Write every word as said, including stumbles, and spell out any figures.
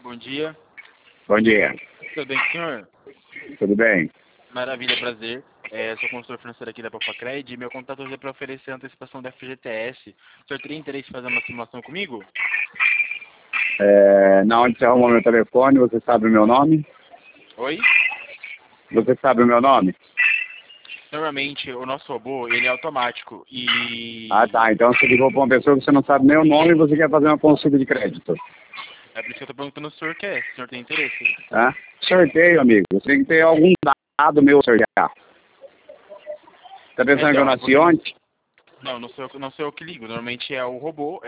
Bom dia. Bom dia. Tudo bem, senhor? Tudo bem? Maravilha, prazer. É, sou consultor financeiro aqui da Papacred e meu contato hoje é para oferecer a antecipação da F G T S. O senhor teria interesse em fazer uma simulação comigo? É, na onde você arrumou meu telefone, você sabe o meu nome? Oi? Você sabe o meu nome? Normalmente, o nosso robô, ele é automático e... Ah, tá. Então você ligou para uma pessoa que você não sabe nem o nome e você quer fazer uma consulta de crédito. É por isso que eu estou perguntando se o senhor quer, se o senhor tem interesse. Tá? Sorteio, amigo. Você tem que ter algum dado meu sortear. Tá pensando que eu Então, é nasci porque... ontem? Não, não sou eu, não sou eu que ligo. Normalmente é o robô,